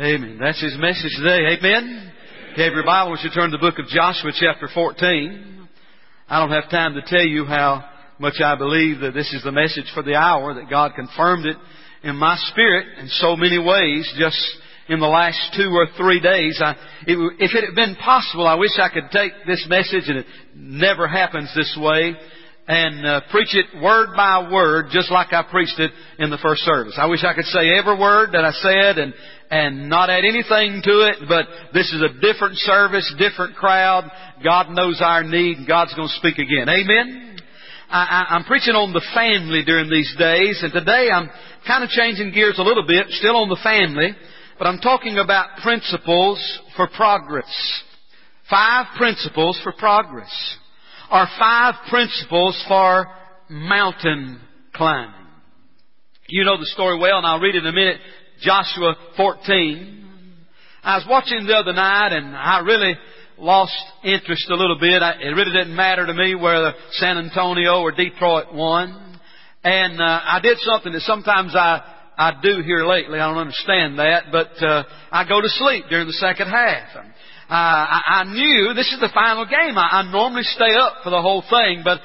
Amen. That's His message today. Amen. If you have your Bible, we should turn to the book of Joshua chapter 14. I don't have time to tell you how much I believe that this is the message for the hour, that God confirmed it in my spirit in so many ways just in the last 2 or 3 days. If it had been possible, I wish I could take this message, and it never happens this way, and preach it word by word just like I preached it in the first service. I wish I could say every word that I said and not add anything to it, but this is a different service, different crowd. God knows our need, and God's going to speak again. Amen? I'm preaching on the family during these days, and today I'm kind of changing gears a little bit, still on the family, but I'm talking about principles for progress. 5 principles for progress. Or 5 principles for mountain climbing. You know the story well, and I'll read it in a minute. Joshua 14. I was watching the other night, and I really lost interest a little bit. It really didn't matter to me whether San Antonio or Detroit won. And I did something that sometimes I do here lately. I don't understand that, but I go to sleep during the second half. I knew this is the final game. I normally stay up for the whole thing, but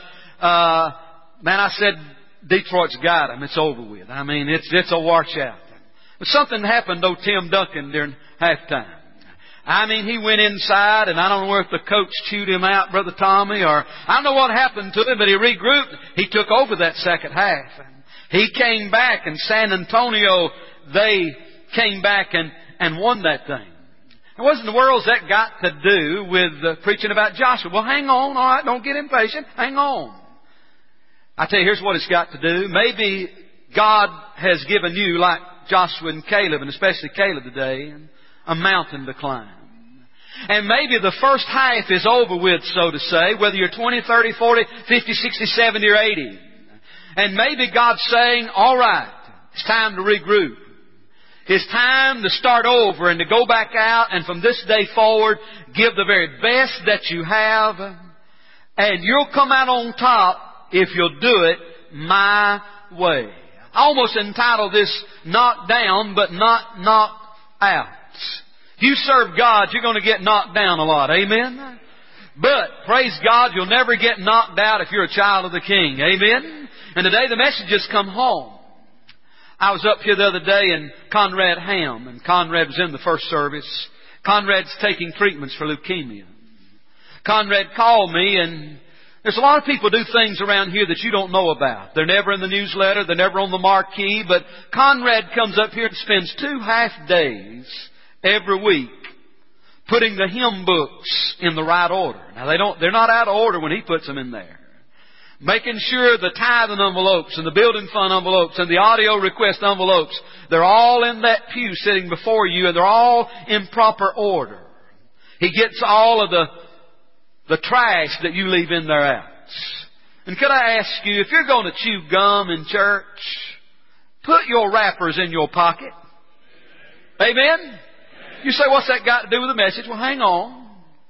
man, I said Detroit's got them. It's over with. I mean, it's a washout. But something happened to Tim Duncan during halftime. I mean, he went inside, and I don't know if the coach chewed him out, Brother Tommy, or I don't know what happened to him, but he regrouped. He took over that second half. He came back, and San Antonio, they came back and won that thing. What in the world's that got to do with preaching about Joshua? Well, hang on. All right, don't get impatient. Hang on. I tell you, here's what it's got to do. Maybe God has given you, like Joshua and Caleb, and especially Caleb today, a mountain to climb. And maybe the first half is over with, so to say, whether you're 20, 30, 40, 50, 60, 70, or 80. And maybe God's saying, all right, it's time to regroup. It's time to start over and to go back out and from this day forward give the very best that you have. And you'll come out on top if you'll do it my way. I almost entitled this knocked down but not knocked out. If you serve God, you're going to get knocked down a lot. Amen? But, praise God, you'll never get knocked out if you're a child of the King. Amen? And today the message has come home. I was up here the other day in Conrad Ham, and Conrad was in the first service. Conrad's taking treatments for leukemia. Conrad called me, and there's a lot of people do things around here that you don't know about. They're never in the newsletter, they're never on the marquee, but Conrad comes up here and spends 2 half days every week putting the hymn books in the right order. Now they're not out of order when he puts them in there. Making sure the tithing envelopes and the building fund envelopes and the audio request envelopes, they're all in that pew sitting before you, and they're all in proper order. He gets all of the trash that you leave in there out. And could I ask you, if you're going to chew gum in church, put your wrappers in your pocket. Amen? You say, what's that got to do with the message? Well, hang on.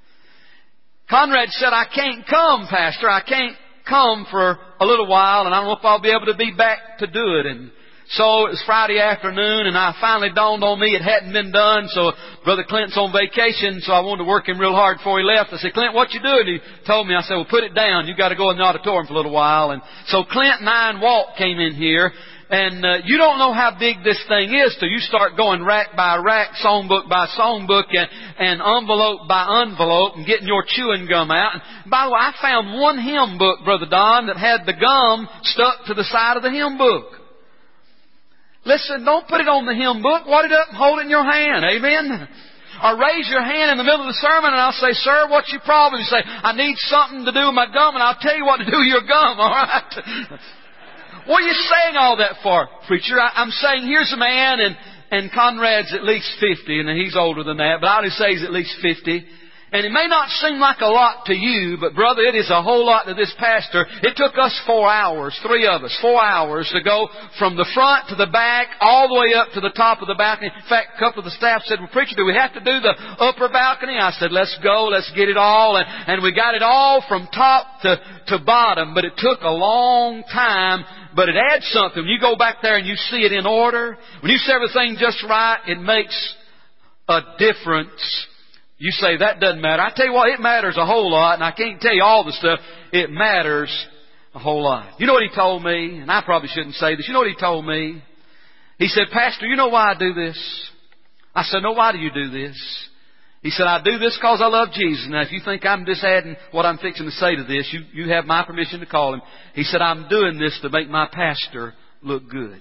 Conrad said, I can't come, Pastor. I can't come for a little while, and I don't know if I'll be able to be back to do it. And so it was Friday afternoon, and I finally dawned on me it hadn't been done. So Brother Clint's on vacation, so I wanted to work him real hard before he left. I said, Clint, what you doing? He told me. I said, well, put it down. You got to go in the auditorium for a little while. And so Clint and I and Walt came in here. And you don't know how big this thing is till you start going rack by rack, songbook by songbook, and envelope by envelope, and getting your chewing gum out. And by the way, I found one hymn book, Brother Don, that had the gum stuck to the side of the hymn book. Listen, don't put it on the hymn book. Wad it up and hold it in your hand. Amen? Or raise your hand in the middle of the sermon, and I'll say, sir, what's your problem? You say, I need something to do with my gum, and I'll tell you what to do with your gum, all right? What are you saying all that for, preacher? I'm saying here's a man, and Conrad's at least 50, and he's older than that, but I'll just say he's at least 50. And it may not seem like a lot to you, but brother, it is a whole lot to this pastor. It took us 4 hours, 3 of us, 4 hours to go from the front to the back, all the way up to the top of the balcony. In fact, a couple of the staff said, well, preacher, do we have to do the upper balcony? I said, let's go, let's get it all. And we got it all from top to bottom, but it took a long time. But it adds something. When you go back there and you see it in order, when you see everything just right, it makes a difference. You say, that doesn't matter. I tell you what, it matters a whole lot, and I can't tell you all the stuff. It matters a whole lot. You know what he told me? And I probably shouldn't say this. You know what he told me? He said, Pastor, you know why I do this? I said, no, why do you do this? He said, I do this because I love Jesus. Now, if you think I'm just adding what I'm fixing to say to this, you have my permission to call him. He said, I'm doing this to make my pastor look good.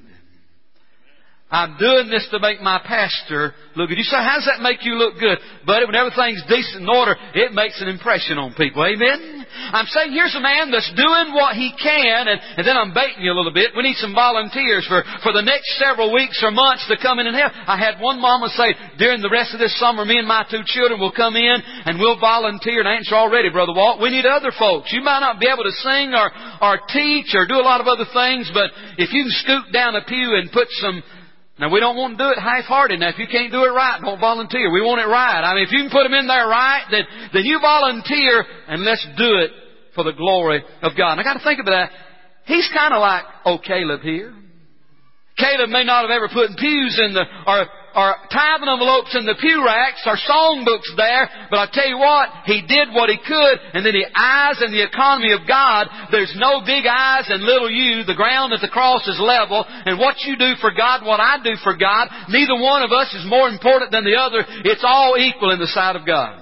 I'm doing this to make my pastor look good. You say, how does that make you look good? Buddy, when everything's decent and order, it makes an impression on people. Amen? I'm saying here's a man that's doing what he can, and then I'm baiting you a little bit. We need some volunteers for the next several weeks or months to come in and help. I had one mama say, during the rest of this summer, me and my 2 children will come in and we'll volunteer. And I answer already, Brother Walt, we need other folks. You might not be able to sing or teach or do a lot of other things, but if you can scoot down a pew and put some... Now, we don't want to do it half-hearted. Now, if you can't do it right, don't volunteer. We want it right. I mean, if you can put them in there right, then you volunteer, and let's do it for the glory of God. And I got to think about that. He's kind of like, Caleb here. Caleb may not have ever put pews in or tithing envelopes in the pew racks or songbooks there, but I tell you what, he did what he could, and then the eyes and the economy of God, there's no big eyes and little you. The ground at the cross is level, and what you do for God, what I do for God, neither one of us is more important than the other. It's all equal in the sight of God.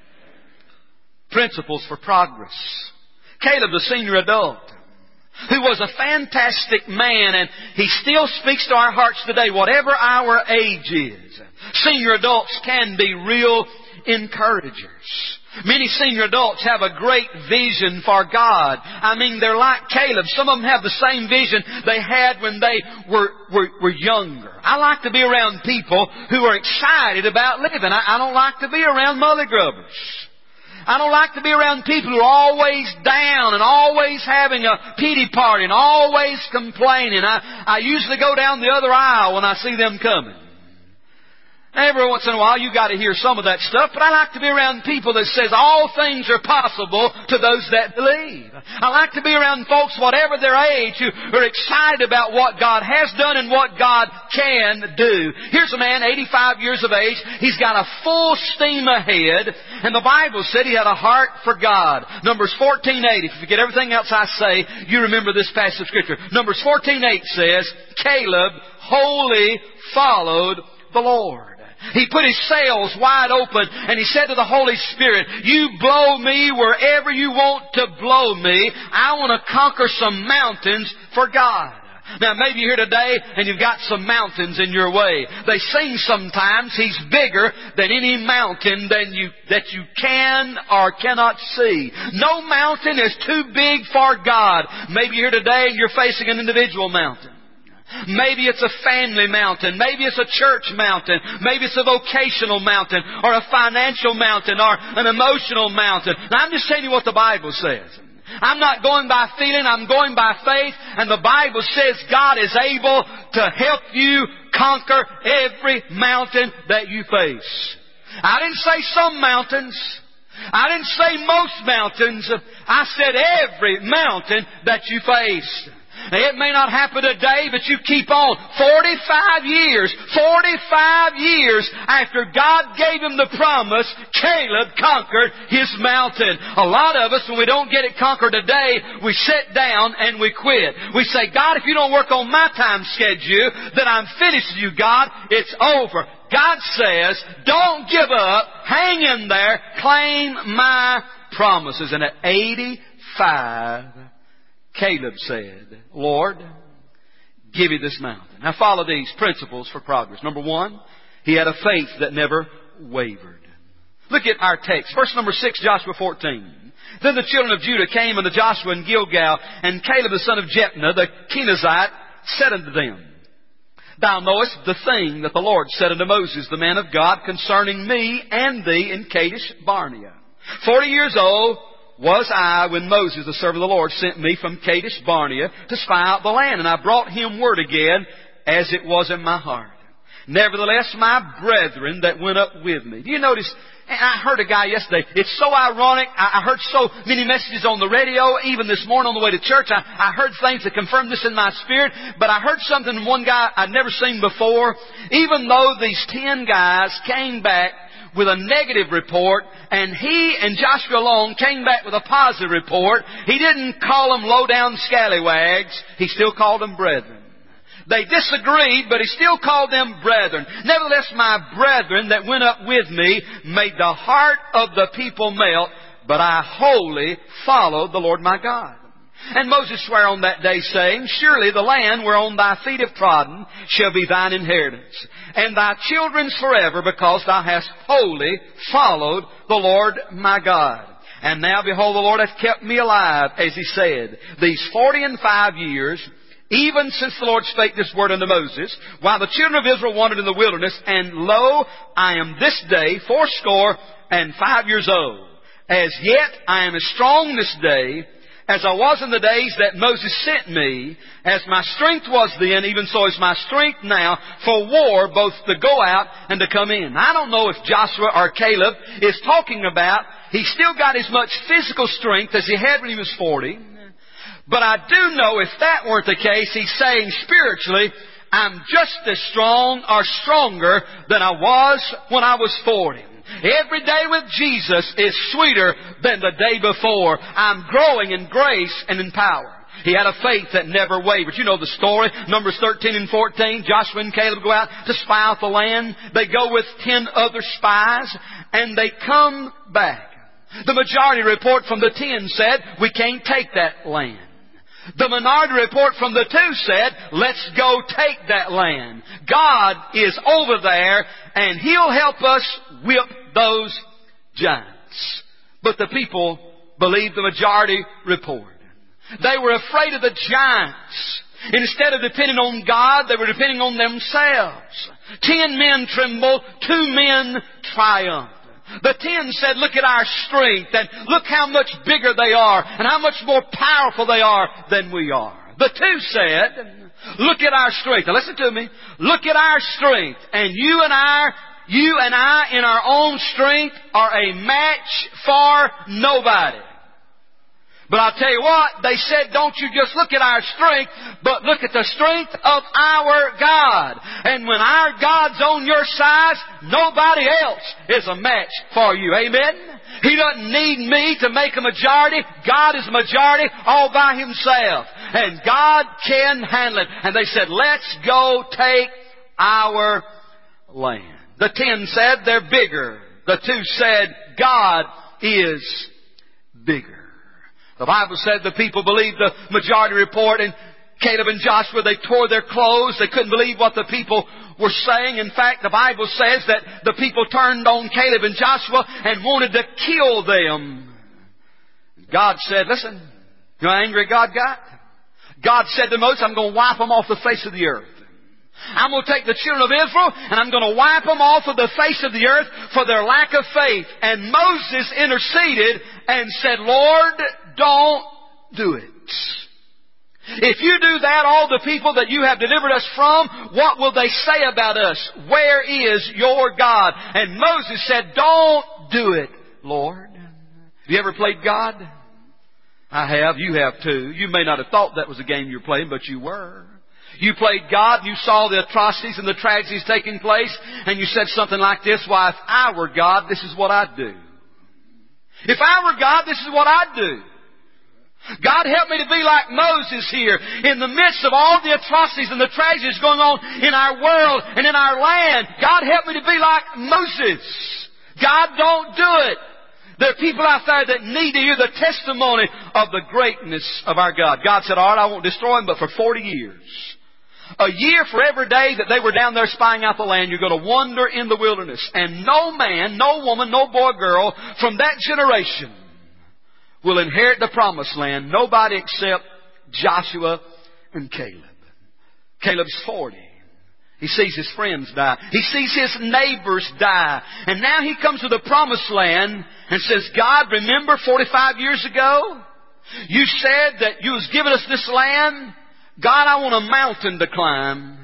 Principles for progress. Caleb, the senior adult, who was a fantastic man, and he still speaks to our hearts today, whatever our age is. Senior adults can be real encouragers. Many senior adults have a great vision for God. I mean, they're like Caleb. Some of them have the same vision they had when they were younger. I like to be around people who are excited about living. I don't like to be around mullygrubbers. I don't like to be around people who are always down and always having a pity party and always complaining. I usually go down the other aisle when I see them coming. Every once in a while you got to hear some of that stuff, but I like to be around people that says all things are possible to those that believe. I like to be around folks, whatever their age, who are excited about what God has done and what God can do. Here's a man, 85 years of age. He's got a full steam ahead, and the Bible said he had a heart for God. Numbers 14:8. If you forget everything else I say, you remember this passage of Scripture. Numbers 14:8 says, Caleb wholly followed the Lord. He put his sails wide open and he said to the Holy Spirit, you blow me wherever you want to blow me. I want to conquer some mountains for God. Now maybe you're here today and you've got some mountains in your way. They sing sometimes, He's bigger than any mountain that you can or cannot see. No mountain is too big for God. Maybe you're here today and you're facing an individual mountain. Maybe it's a family mountain. Maybe it's a church mountain. Maybe it's a vocational mountain or a financial mountain or an emotional mountain. Now, I'm just telling you what the Bible says. I'm not going by feeling. I'm going by faith. And the Bible says God is able to help you conquer every mountain that you face. I didn't say some mountains. I didn't say most mountains. I said every mountain that you face. Now, it may not happen today, but you keep on. 45 years after God gave him the promise, Caleb conquered his mountain. A lot of us, when we don't get it conquered today, we sit down and we quit. We say, God, if you don't work on my time schedule, then I'm finished with you, God. It's over. God says, don't give up. Hang in there. Claim my promises. And at 85, Caleb said, Lord, give me this mountain. Now follow these principles for progress. Number one, he had a faith that never wavered. Look at our text. Verse number 6, Joshua 14. Then the children of Judah came unto Joshua in Gilgal, and Caleb the son of Jephunneh, the Kenizzite, said unto them, Thou knowest the thing that the Lord said unto Moses, the man of God, concerning me and thee in Kadesh Barnea. 40 years old was I when Moses, the servant of the Lord, sent me from Kadesh Barnea to spy out the land. And I brought him word again as it was in my heart. Nevertheless, my brethren that went up with me. Do you notice? I heard a guy yesterday. It's so ironic. I heard so many messages on the radio, even this morning on the way to church. I heard things that confirmed this in my spirit. But I heard something from one guy I'd never seen before. Even though these 10 guys came back with a negative report, and he and Joshua alone came back with a positive report, he didn't call them low-down scallywags. He still called them brethren. They disagreed, but he still called them brethren. Nevertheless, my brethren that went up with me made the heart of the people melt, but I wholly followed the Lord my God. And Moses sware on that day, saying, Surely the land whereon thy feet have trodden shall be thine inheritance, and thy children's forever, because thou hast wholly followed the Lord my God. And now, behold, the Lord hath kept me alive, as He said, these 45 years, even since the Lord spake this word unto Moses, while the children of Israel wandered in the wilderness, and lo, I am this day 85 years old. As yet I am as strong this day as I was in the days that Moses sent me. As my strength was then, even so is my strength now for war, both to go out and to come in. I don't know if Joshua or Caleb is talking about he still got as much physical strength as he had when he was 40. But I do know if that weren't the case, he's saying spiritually, I'm just as strong or stronger than I was when I was 40. Every day with Jesus is sweeter than the day before. I'm growing in grace and in power. He had a faith that never wavered. You know the story. Numbers 13 and 14. Joshua and Caleb go out to spy out the land. They go with 10 other spies, and they come back. The majority report from the 10 said, we can't take that land. The minority report from the 2 said, let's go take that land. God is over there, and He'll help us whip those giants. But the people believed the majority report. They were afraid of the giants. Instead of depending on God, they were depending on themselves. 10 men trembled, 2 men triumphed. The 10 said, look at our strength, and look how much bigger they are, and how much more powerful they are than we are. The 2 said, look at our strength. Now listen to me. Look at our strength, and you and I in our own strength are a match for nobody. But I'll tell you what, they said, don't you just look at our strength, but look at the strength of our God. And when our God's on your side, nobody else is a match for you. Amen? He doesn't need me to make a majority. God is a majority all by Himself. And God can handle it. And they said, let's go take our land. The 10 said, they're bigger. The 2 said, God is bigger. The Bible said the people believed the majority report, and Caleb and Joshua, they tore their clothes. They couldn't believe what the people were saying. In fact, the Bible says that the people turned on Caleb and Joshua and wanted to kill them. God said, listen, you know how angry God got? God said to Moses, I'm going to wipe them off the face of the earth. I'm going to take the children of Israel and I'm going to wipe them off of the face of the earth for their lack of faith. And Moses interceded and said, Lord, don't do it. If you do that, all the people that you have delivered us from, what will they say about us? Where is your God? And Moses said, don't do it, Lord. Have you ever played God? I have. You have too. You may not have thought that was a game you were playing, but you were. You played God, you saw the atrocities and the tragedies taking place, and you said something like this, why, if I were God, this is what I'd do. If I were God, this is what I'd do. God help me to be like Moses here in the midst of all the atrocities and the tragedies going on in our world and in our land. God help me to be like Moses. God, don't do it. There are people out there that need to hear the testimony of the greatness of our God. God said, all right, I won't destroy them, but for 40 years. A year for every day that they were down there spying out the land, you're going to wander in the wilderness. And no man, no woman, no boy, girl from that generation will inherit the promised land. Nobody except Joshua and Caleb. Caleb's 40. He sees his friends die. He sees his neighbors die. And now he comes to the promised land and says, God, remember 45 years ago? You said that you was giving us this land. God, I want a mountain to climb.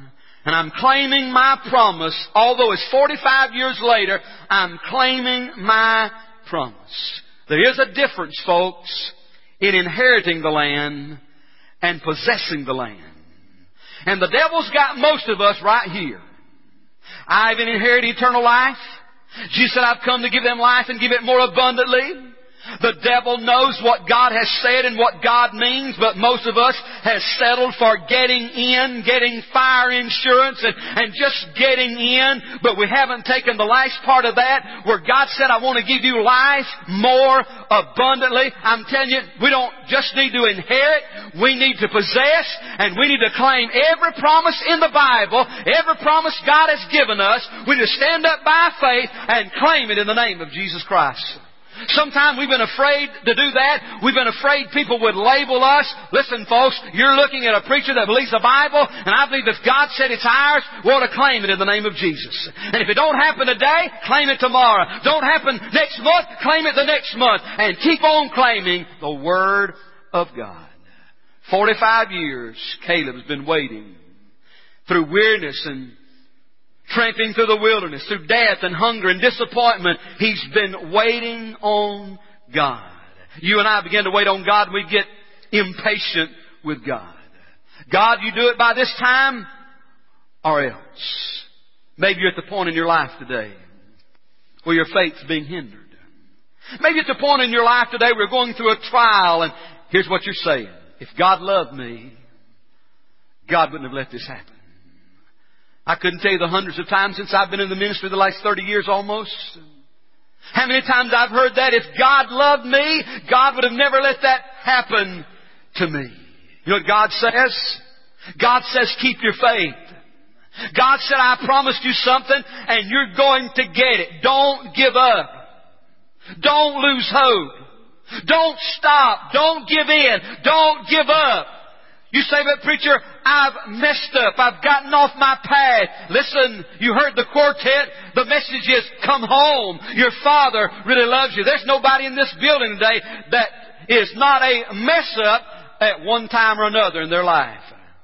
And I'm claiming my promise. Although it's 45 years later, I'm claiming my promise. There is a difference, folks, in inheriting the land and possessing the land. And the devil's got most of us right here. I've inherited eternal life. Jesus said, I've come to give them life and give it more abundantly. The devil knows what God has said and what God means, but most of us has settled for getting in, getting fire insurance and just getting in, but we haven't taken the last part of that where God said, I want to give you life more abundantly. I'm telling you, we don't just need to inherit, we need to possess, and we need to claim every promise in the Bible, every promise God has given us. We need to stand up by faith and claim it in the name of Jesus Christ. Sometimes we've been afraid to do that. We've been afraid people would label us. Listen, folks, you're looking at a preacher that believes the Bible, and I believe if God said it's ours, we ought to claim it in the name of Jesus. And if it don't happen today, claim it tomorrow. Don't happen next month, claim it the next month. And keep on claiming the Word of God. 45 years, Caleb's been waiting through weariness and tramping through the wilderness, through death and hunger and disappointment. He's been waiting on God. You and I begin to wait on God and we get impatient with God. God, you do it by this time or else. Maybe you're at the point in your life today where your faith's being hindered. Maybe it's a point in your life today where you're going through a trial and here's what you're saying. If God loved me, God wouldn't have let this happen. I couldn't tell you the hundreds of times since I've been in the ministry the last 30 years almost. How many times I've heard that if God loved me, God would have never let that happen to me. You know what God says? God says keep your faith. God said I promised you something and you're going to get it. Don't give up. Don't lose hope. Don't stop. Don't give in. Don't give up. You say, but preacher, I've messed up. I've gotten off my path. Listen, you heard the quartet. The message is, come home. Your Father really loves you. There's nobody in this building today that is not a mess up at one time or another in their life.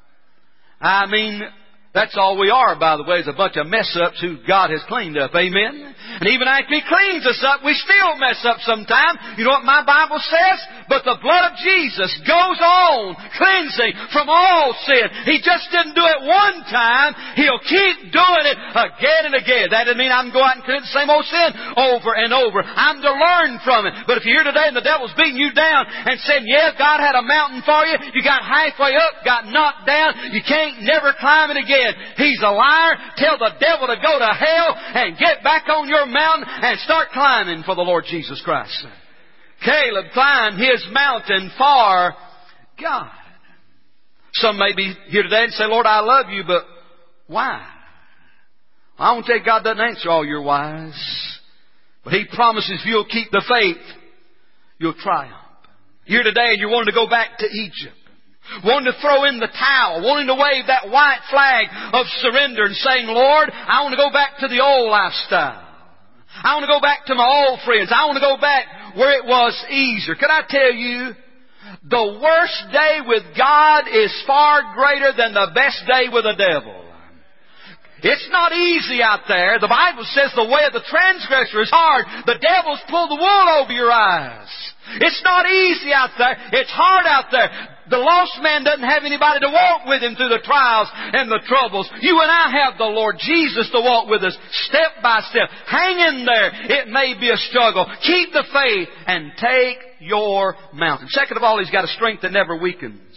I mean, that's all we are, by the way, is a bunch of mess-ups who God has cleaned up. Amen? And even after He cleans us up, we still mess up sometimes. You know what my Bible says? But the blood of Jesus goes on cleansing from all sin. He just didn't do it one time. He'll keep doing it again and again. That doesn't mean I'm going out and commit the same old sin over and over. I'm to learn from it. But if you're here today and the devil's beating you down and saying, yeah, God had a mountain for you. You got halfway up, got knocked down. You can't never climb it again. He's a liar. Tell the devil to go to hell and get back on your mountain and start climbing for the Lord Jesus Christ. Caleb climbed his mountain for God. Some may be here today and say, Lord, I love you, but why? Well, I want to tell you, God doesn't answer all your whys. But He promises if you'll keep the faith, you'll triumph. Here today and you're wanting to go back to Egypt. Wanting to throw in the towel, wanting to wave that white flag of surrender and saying, Lord, I want to go back to the old lifestyle. I want to go back to my old friends. I want to go back where it was easier. Can I tell you, the worst day with God is far greater than the best day with the devil. It's not easy out there. The Bible says the way of the transgressor is hard. The devil's pulled the wool over your eyes. It's not easy out there. It's hard out there. The lost man doesn't have anybody to walk with him through the trials and the troubles. You and I have the Lord Jesus to walk with us step by step. Hang in there. It may be a struggle. Keep the faith and take your mountain. Second of all, he's got a strength that never weakens.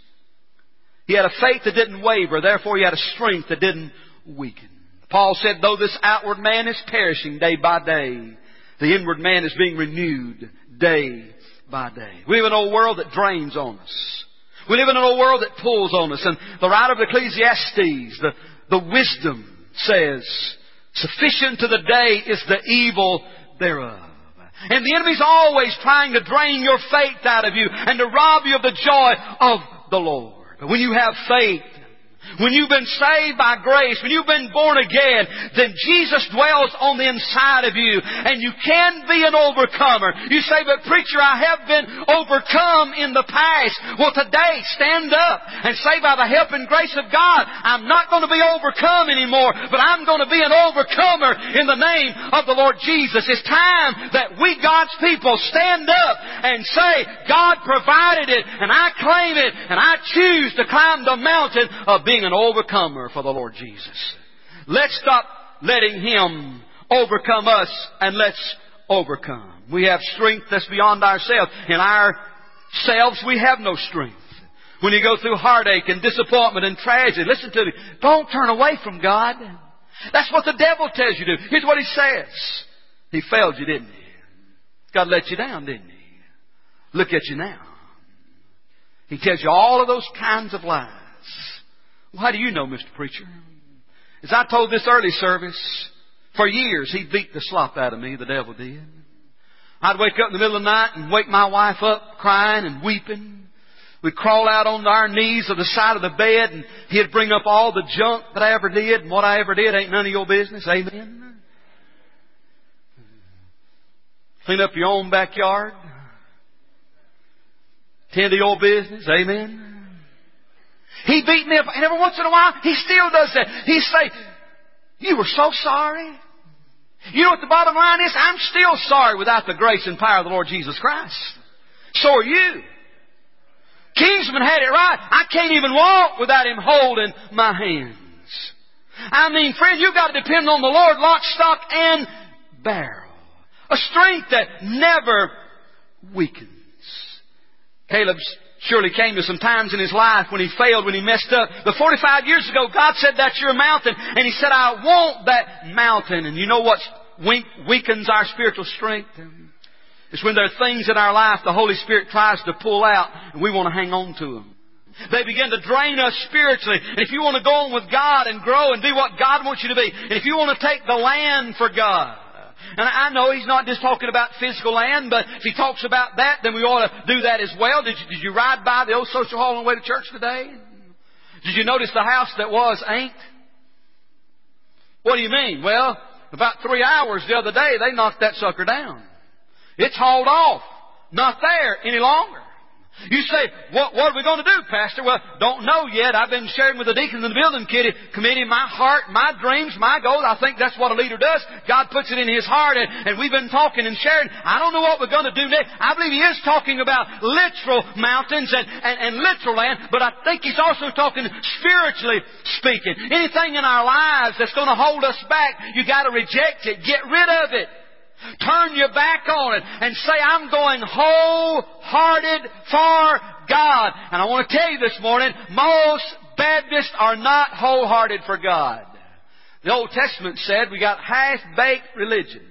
He had a faith that didn't waver. Therefore, he had a strength that didn't weaken. Paul said, though this outward man is perishing day by day, the inward man is being renewed day by day. We live in an old world that drains on us. We live in an old world that pulls on us. And the writer of Ecclesiastes, the wisdom says, sufficient to the day is the evil thereof. And the enemy's always trying to drain your faith out of you and to rob you of the joy of the Lord. But when you have faith, When you've been saved by grace, when you've been born again, then Jesus dwells on the inside of you, and you can be an overcomer. You say, but preacher, I have been overcome in the past. Well, today, stand up and say, by the help and grace of God, I'm not going to be overcome anymore, but I'm going to be an overcomer in the name of the Lord Jesus. It's time that we, God's people, stand up and say, God provided it, and I claim it, and I choose to climb the mountain of being an overcomer for the Lord Jesus. Let's stop letting Him overcome us, and let's overcome. We have strength that's beyond ourselves. In ourselves, we have no strength. When you go through heartache and disappointment and tragedy, listen to me. Don't turn away from God. That's what the devil tells you to do. Here's what he says. He failed you, didn't he? God let you down, didn't he? Look at you now. He tells you all of those kinds of lies. Well, how do you know, Mr. Preacher? As I told this early service, for years he beat the slop out of me, the devil did. I'd wake up in the middle of the night and wake my wife up crying and weeping. We'd crawl out on our knees of the side of the bed, and he'd bring up all the junk that I ever did, and what I ever did ain't none of your business. Amen? Clean up your own backyard. Tend to your business. Amen? He beat me up, and every once in a while, he still does that. He'd say, you were so sorry. You know what the bottom line is? I'm still sorry without the grace and power of the Lord Jesus Christ. So are you. Kingsman had it right. I can't even walk without Him holding my hands. I mean, friend, you've got to depend on the Lord, lock, stock, and barrel. A strength that never weakens. Caleb's surely came to some times in his life when he failed, when he messed up. But 45 years ago, God said, that's your mountain. And He said, I want that mountain. And you know what weakens our spiritual strength? It's when there are things in our life the Holy Spirit tries to pull out and we want to hang on to them. They begin to drain us spiritually. And if you want to go on with God and grow and be what God wants you to be, and if you want to take the land for God, and I know He's not just talking about physical land, but if He talks about that, then we ought to do that as well. Did you ride by the old social hall on the way to church today? Did you notice the house that was ain't? What do you mean? Well, about 3 hours the other day, they knocked that sucker down. It's hauled off. Not there any longer. You say, what are we going to do, Pastor? Well, don't know yet. I've been sharing with the deacons in the building committee my heart, my dreams, my goals. I think that's what a leader does. God puts it in his heart, and we've been talking and sharing. I don't know what we're going to do next. I believe He is talking about literal mountains and literal land, but I think He's also talking spiritually speaking. Anything in our lives that's going to hold us back, you got to reject it. Get rid of it. Turn your back on it and say, I'm going wholehearted for God. And I want to tell you this morning, most Baptists are not wholehearted for God. The Old Testament said we got half-baked religion.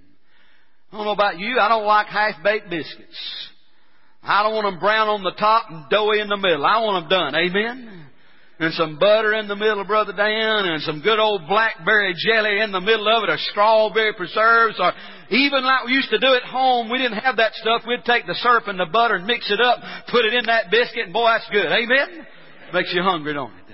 I don't know about you, I don't like half-baked biscuits. I don't want them brown on the top and doughy in the middle. I want them done. Amen? And some butter in the middle, Brother Dan, and some good old blackberry jelly in the middle of it, or strawberry preserves, or even like we used to do at home. We didn't have that stuff. We'd take the syrup and the butter and mix it up, put it in that biscuit, and boy, that's good. Amen? Makes you hungry, don't it?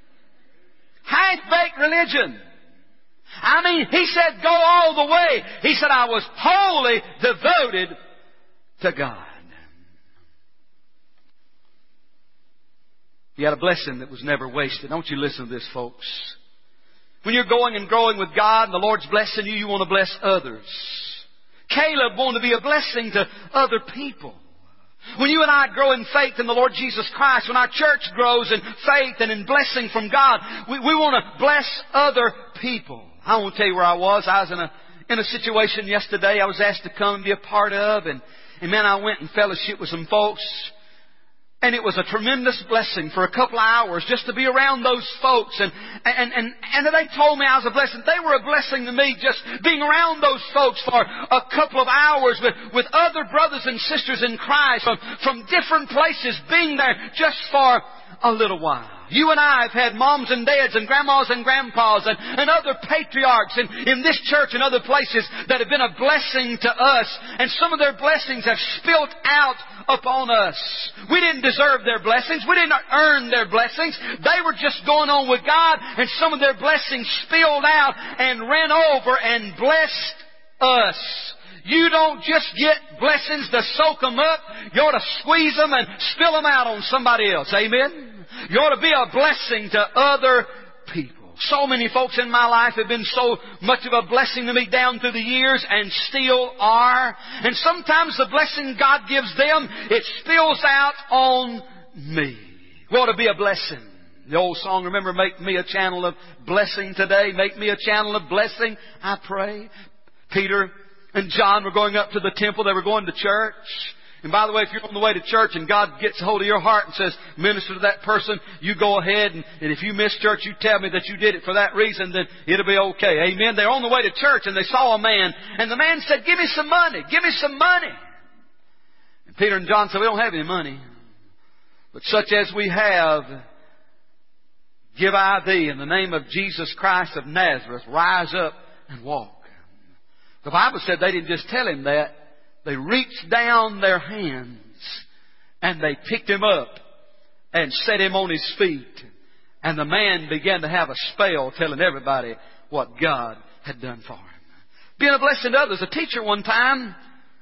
Half-baked religion. I mean, He said, go all the way. He said, I was wholly devoted to God. You had a blessing that was never wasted. Don't you listen to this, folks. When you're going and growing with God and the Lord's blessing you, you want to bless others. Caleb wanted to be a blessing to other people. When you and I grow in faith in the Lord Jesus Christ, when our church grows in faith and in blessing from God, we want to bless other people. I won't tell you where I was. I was in a situation yesterday I was asked to come and be a part of, and man, I went and fellowship with some folks. And it was a tremendous blessing for a couple of hours just to be around those folks. And they told me I was a blessing. They were a blessing to me just being around those folks for a couple of hours with other brothers and sisters in Christ from different places, being there just for a little while. You and I have had moms and dads and grandmas and grandpas and other patriarchs in this church and other places that have been a blessing to us. And some of their blessings have spilled out upon us. We didn't deserve their blessings. We didn't earn their blessings. They were just going on with God, and some of their blessings spilled out and ran over and blessed us. You don't just get blessings to soak them up. You ought to squeeze them and spill them out on somebody else. Amen? You ought to be a blessing to other people. So many folks in my life have been so much of a blessing to me down through the years and still are. And sometimes the blessing God gives them, it spills out on me. We ought to be a blessing. The old song, remember, make me a channel of blessing today. Make me a channel of blessing, I pray. Peter and John were going up to the temple. They were going to church. And by the way, if you're on the way to church and God gets a hold of your heart and says, minister to that person, you go ahead. And if you miss church, you tell me that you did it for that reason, then it'll be okay. Amen. They're on the way to church and they saw a man. And the man said, give me some money. Give me some money. And Peter and John said, we don't have any money. But such as we have, give I thee in the name of Jesus Christ of Nazareth. Rise up and walk. The Bible said they didn't just tell him that. They reached down their hands and they picked him up and set him on his feet. And the man began to have a spell telling everybody what God had done for him. Being a blessing to others. A teacher one time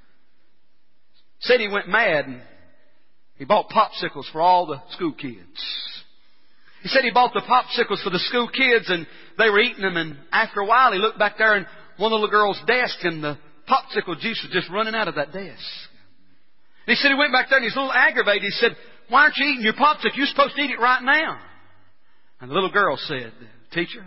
said he went mad and he bought popsicles for all the school kids. He said he bought the popsicles for the school kids and they were eating them, and after a while he looked back there and one of the girl's desk and the popsicle juice was just running out of that desk. And he said he went back there and he's a little aggravated. He said, why aren't you eating your popsicle? You're supposed to eat it right now. And the little girl said, teacher,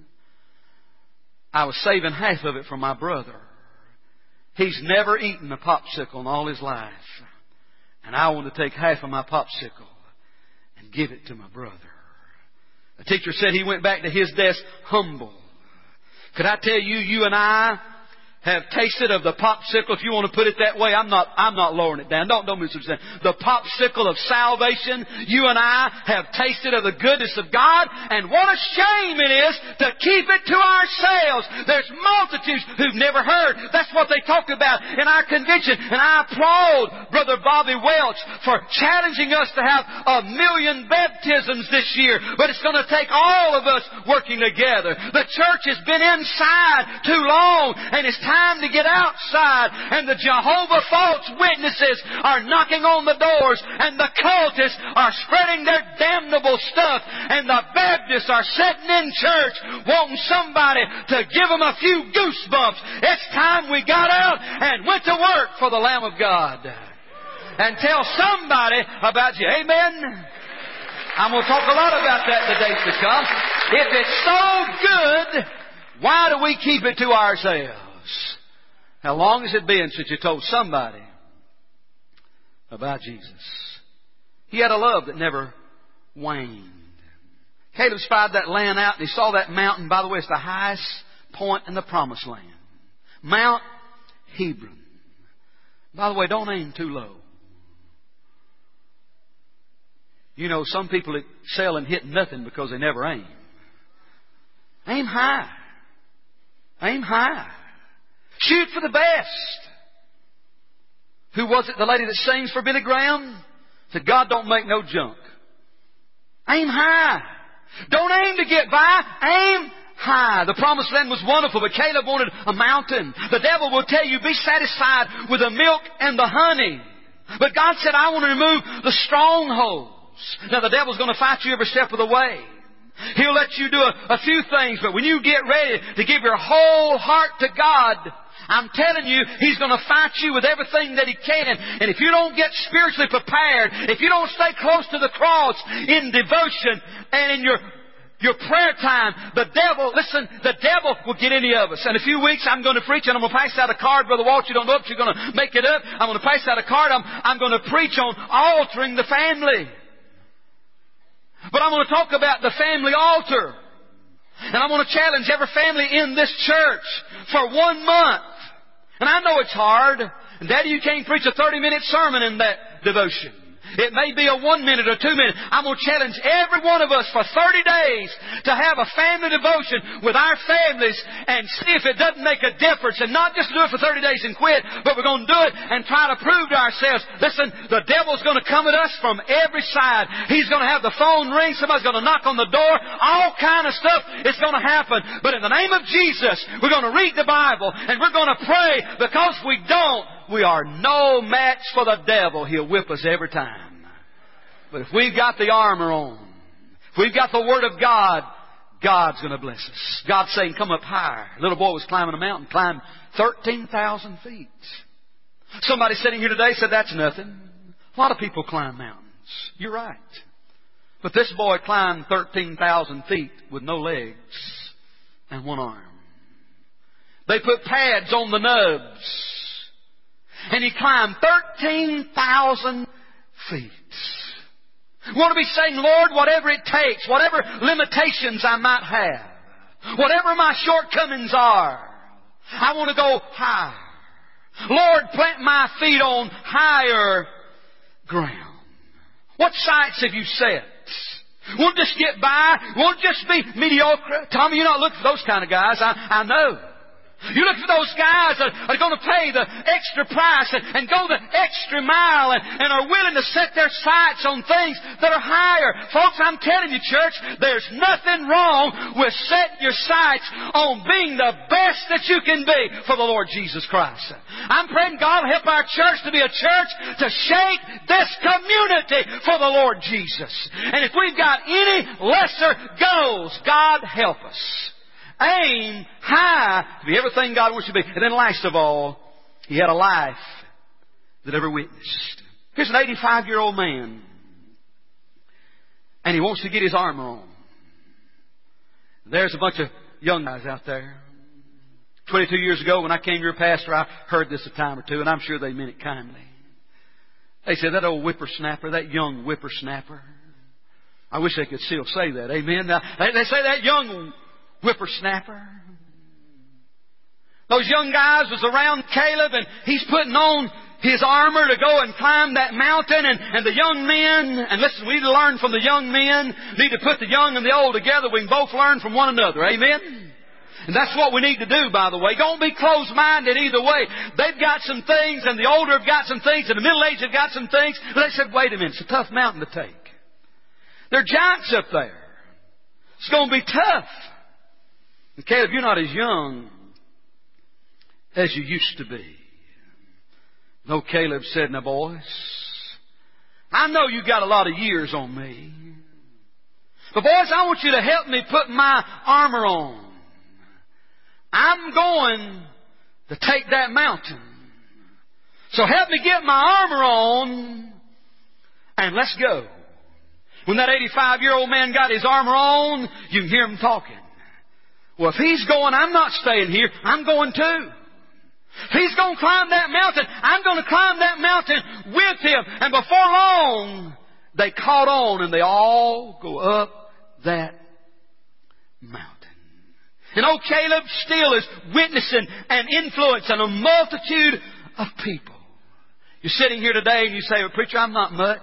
I was saving half of it for my brother. He's never eaten a popsicle in all his life. And I want to take half of my popsicle and give it to my brother. The teacher said he went back to his desk humble. Could I tell you, you and I have tasted of the popsicle, if you want to put it that way. I'm not lowering it down. Don't misunderstand. The popsicle of salvation. You and I have tasted of the goodness of God, and what a shame it is to keep it to ourselves. There's multitudes who've never heard. That's what they talked about in our convention. And I applaud Brother Bobby Welch for challenging us to have 1 million baptisms this year. But it's going to take all of us working together. The church has been inside too long, and it's time to get outside. And the Jehovah false witnesses are knocking on the doors, and the cultists are spreading their damnable stuff, and the Baptists are sitting in church wanting somebody to give them a few goosebumps. It's time we got out and went to work for the Lamb of God and tell somebody about you. Amen? I'm going to talk a lot about that in the days to come. If it's so good, why do we keep it to ourselves? How long has it been since you told somebody about Jesus? He had a love that never waned. Caleb spied that land out and he saw that mountain. By the way, it's the highest point in the Promised Land. Mount Hebron. By the way, don't aim too low. You know, some people excel in hitting nothing because they never aim. Aim high. Aim high. Shoot for the best. Who was it, the lady that sings for Billy Graham? Said, God don't make no junk. Aim high. Don't aim to get by. Aim high. The Promised Land was wonderful, but Caleb wanted a mountain. The devil will tell you, be satisfied with the milk and the honey. But God said, I want to remove the strongholds. Now the devil's going to fight you every step of the way. He'll let you do a few things, but when you get ready to give your whole heart to God, I'm telling you, He's going to fight you with everything that He can. And if you don't get spiritually prepared, if you don't stay close to the cross in devotion and in your prayer time, the devil will get any of us. In a few weeks, I'm going to preach and I'm going to pass out a card. Brother Walt, you don't know if you're going to make it up. I'm going to pass out a card. I'm going to preach on altering the family. But I'm going to talk about the family altar. And I'm going to challenge every family in this church for 1 month. And I know it's hard. And Daddy, you can't preach a 30-minute sermon in that devotion. It may be a 1 minute or 2 minute. I'm going to challenge every one of us for 30 days to have a family devotion with our families and see if it doesn't make a difference. And not just do it for 30 days and quit, but we're going to do it and try to prove to ourselves, listen, the devil's going to come at us from every side. He's going to have the phone ring. Somebody's going to knock on the door. All kind of stuff is going to happen. But in the name of Jesus, we're going to read the Bible and we're going to pray, because we don't, we are no match for the devil. He'll whip us every time. But if we've got the armor on, if we've got the Word of God, God's going to bless us. God's saying, come up higher. A little boy was climbing a mountain, climbed 13,000 feet. Somebody sitting here today said, that's nothing. A lot of people climb mountains. You're right. But this boy climbed 13,000 feet with no legs and one arm. They put pads on the nubs. And he climbed 13,000 feet. Want to be saying, Lord, whatever it takes, whatever limitations I might have, whatever my shortcomings are, I want to go higher. Lord, plant my feet on higher ground. What sights have you set? Won't just get by. Won't just be mediocre. Tommy, you're not looking for those kind of guys. I know. You look for those guys that are going to pay the extra price and go the extra mile and are willing to set their sights on things that are higher. Folks, I'm telling you, church, there's nothing wrong with setting your sights on being the best that you can be for the Lord Jesus Christ. I'm praying God will help our church to be a church to shake this community for the Lord Jesus. And if we've got any lesser goals, God help us. Aim high to be everything God wants you to be. And then last of all, he had a life that ever witnessed. Here's an 85-year-old man. And he wants to get his armor on. There's a bunch of young guys out there. 22 years ago when I came your pastor, I heard this a time or two, and I'm sure they meant it kindly. They said, that old whippersnapper, that young whippersnapper. I wish they could still say that. Amen. Now, they say that young whippersnapper. Those young guys was around Caleb, and he's putting on his armor to go and climb that mountain, and the young men, and listen, we need to learn from the young men, need to put the young and the old together. We can both learn from one another. Amen? And that's what we need to do, by the way. Don't be closed-minded either way. They've got some things, and the older have got some things, and the middle-aged have got some things. But they said, wait a minute, it's a tough mountain to take. There are giants up there. It's going to be tough. And Caleb, you're not as young as you used to be. No, Caleb said, now boys, I know you got a lot of years on me. But boys, I want you to help me put my armor on. I'm going to take that mountain. So help me get my armor on and let's go. When that 85-year-old man got his armor on, you can hear him talking. Well, if he's going, I'm not staying here. I'm going too. If he's going to climb that mountain, I'm going to climb that mountain with him. And before long, they caught on and they all go up that mountain. And old Caleb still is witnessing and influencing a multitude of people. You're sitting here today and you say, well, preacher, I'm not much.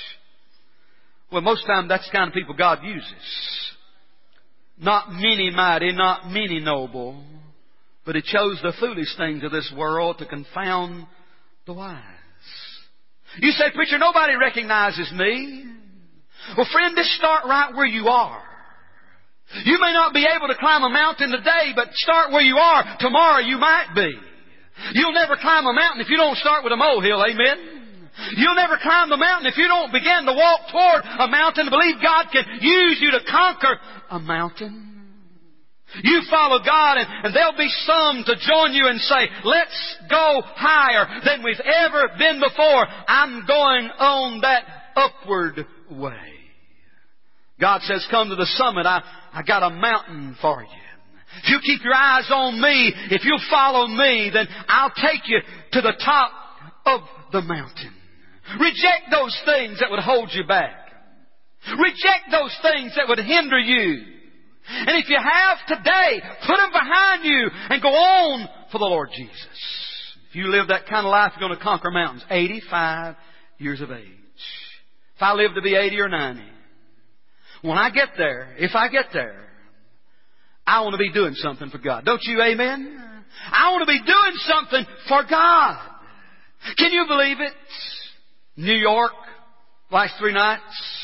Well, most of the time that's the kind of people God uses. Not many mighty, not many noble, but He chose the foolish things of this world to confound the wise. You say, preacher, nobody recognizes me. Well, friend, just start right where you are. You may not be able to climb a mountain today, but start where you are. Tomorrow you might be. You'll never climb a mountain if you don't start with a molehill, amen? You'll never climb the mountain if you don't begin to walk toward a mountain to believe God can use you to conquer a mountain. You follow God and there'll be some to join you and say, let's go higher than we've ever been before. I'm going on that upward way. God says, come to the summit. I got a mountain for you. If you keep your eyes on me, if you follow me, then I'll take you to the top of the mountain. Reject those things that would hold you back. Reject those things that would hinder you. And if you have today, put them behind you and go on for the Lord Jesus. If you live that kind of life, you're going to conquer mountains. 85 years of age. if I live to be 80 or 90, when I get there, if I get there, I want to be doing something for God. Don't you, amen? I want to be doing something for God. Can you believe it? New York, last 3 nights,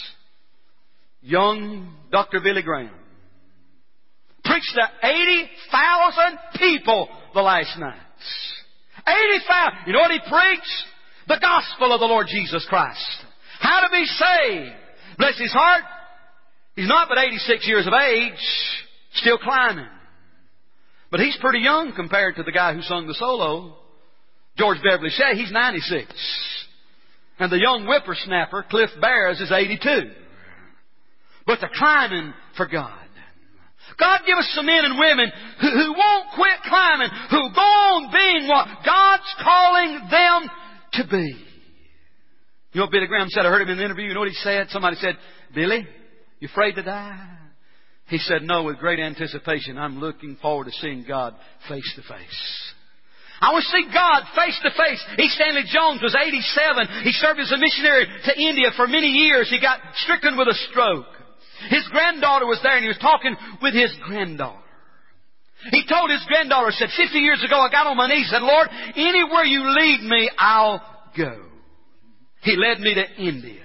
young Dr. Billy Graham preached to 80,000 people the last night. 80,000. You know what he preached? The gospel of the Lord Jesus Christ. How to be saved. Bless his heart. He's not but 86 years of age, still climbing. But he's pretty young compared to the guy who sung the solo, George Beverly Shea. He's 96. And the young whippersnapper, Cliff Barrows, is 82. But they're climbing for God. God give us some men and women who won't quit climbing, who go on being what God's calling them to be. You know what Billy Graham said? I heard him in the interview. You know what he said? Somebody said, Billy, you afraid to die? He said, no, with great anticipation. I'm looking forward to seeing God face to face. I want to see God face to face. E. Stanley Jones was 87. He served as a missionary to India for many years. He got stricken with a stroke. His granddaughter was there and he was talking with his granddaughter. He told his granddaughter, said, 50 years ago I got on my knees and said, Lord, anywhere you lead me, I'll go. He led me to India.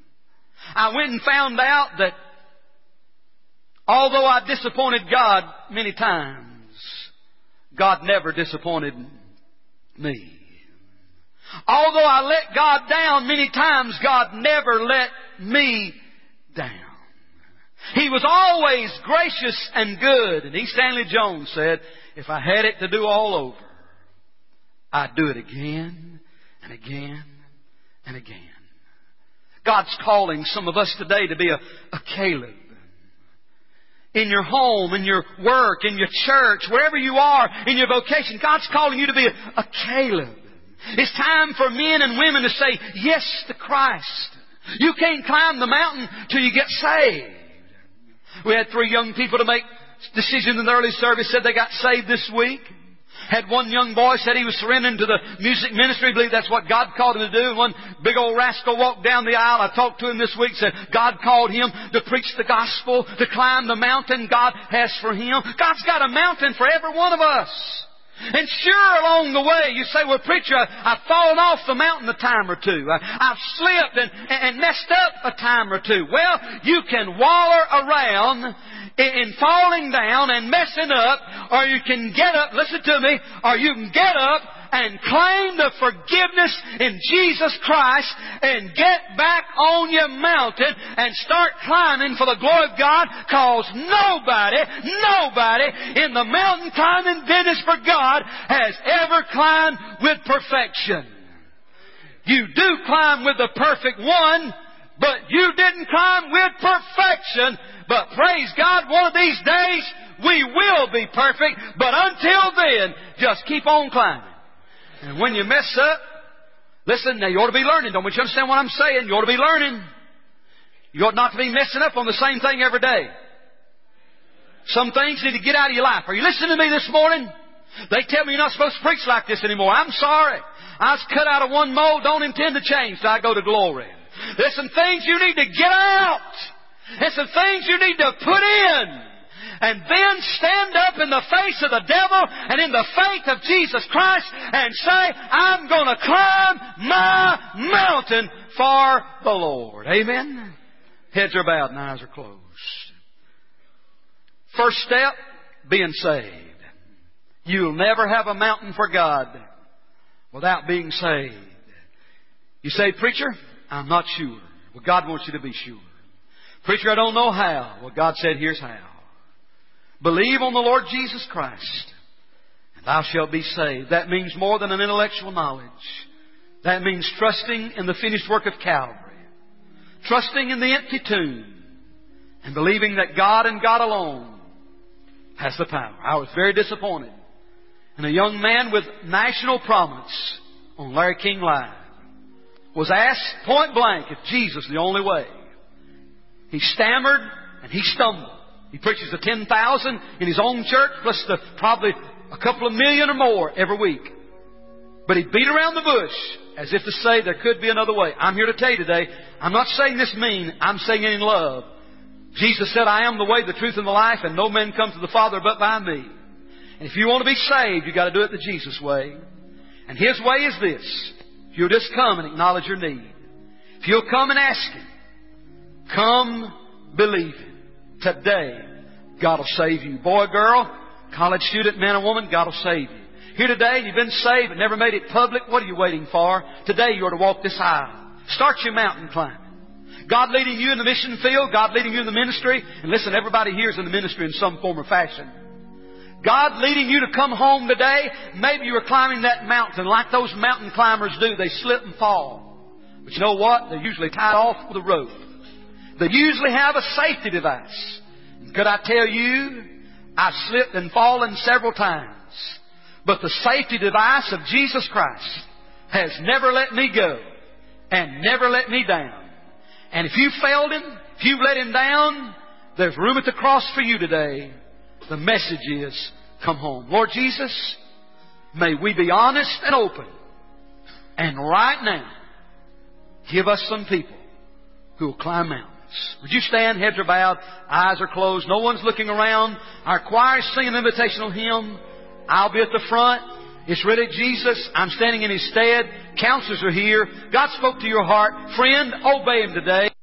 I went and found out that although I disappointed God many times, God never disappointed me. Although I let God down many times, God never let me down. He was always gracious and good. And E. Stanley Jones said, if I had it to do all over, I'd do it again and again and again. God's calling some of us today to be a Caleb. In your home, in your work, in your church, wherever you are, in your vocation, God's calling you to be a Caleb. It's time for men and women to say yes to Christ. You can't climb the mountain till you get saved. We had 3 young people to make decisions in the early service, said they got saved this week. Had one young boy said he was surrendering to the music ministry. I believe that's what God called him to do. And one big old rascal walked down the aisle. I talked to him this week, said God called him to preach the gospel, to climb the mountain God has for him. God's got a mountain for every one of us. And sure, along the way, you say, well, preacher, I've fallen off the mountain a time or two. I've slipped and messed up a time or two. Well, you can waller around in falling down and messing up, or you can get up, listen to me, or you can get up and claim the forgiveness in Jesus Christ and get back on your mountain and start climbing for the glory of God, because nobody in the mountain climbing business for God has ever climbed with perfection. You do climb with the perfect one, but you didn't climb with perfection. But praise God, one of these days we will be perfect. But until then, just keep on climbing. And when you mess up, listen, now you ought to be learning. Don't you understand what I'm saying? You ought to be learning. You ought not to be messing up on the same thing every day. Some things need to get out of your life. Are you listening to me this morning? They tell me you're not supposed to preach like this anymore. I'm sorry. I was cut out of one mold, don't intend to change till I go to glory. There's some things you need to get out. There's some things you need to put in. And then stand up in the face of the devil and in the faith of Jesus Christ and say, I'm going to climb my mountain for the Lord. Amen? Heads are bowed and eyes are closed. First step, being saved. You'll never have a mountain for God without being saved. You say, preacher, I'm not sure. Well, God wants you to be sure. Preacher, I don't know how. Well, God said, here's how. Believe on the Lord Jesus Christ, and thou shalt be saved. That means more than an intellectual knowledge. That means trusting in the finished work of Calvary. Trusting in the empty tomb. And believing that God and God alone has the power. I was very disappointed. And a young man with national prominence on Larry King Live was asked point blank if Jesus is the only way. He stammered and he stumbled. He preaches to 10,000 in his own church, plus probably a couple of million or more every week. But he beat around the bush as if to say there could be another way. I'm here to tell you today, I'm not saying this mean, I'm saying it in love. Jesus said, I am the way, the truth, and the life, and no man comes to the Father but by me. And if you want to be saved, you've got to do it the Jesus way. And His way is this. If you'll just come and acknowledge your need. If you'll come and ask Him, come believing. Today, God will save you. Boy, girl, college student, man or woman, God will save you. Here today, you've been saved but never made it public. What are you waiting for? Today, you are to walk this aisle. Start your mountain climbing. God leading you in the mission field. God leading you in the ministry. And listen, everybody here is in the ministry in some form or fashion. God leading you to come home today. Maybe you are climbing that mountain like those mountain climbers do. They slip and fall. But you know what? They're usually tied off with a rope. They usually have a safety device. Could I tell you, I've slipped and fallen several times. But the safety device of Jesus Christ has never let me go and never let me down. And if you failed Him, if you've let Him down, there's room at the cross for you today. The message is, come home. Lord Jesus, may we be honest and open. And right now, give us some people who will climb mountains. Would you stand? Heads are bowed, eyes are closed, no one's looking around. Our choir is singing an invitational hymn. I'll be at the front. It's really Jesus. I'm standing in His stead. Counselors are here. God spoke to your heart. Friend, obey Him today.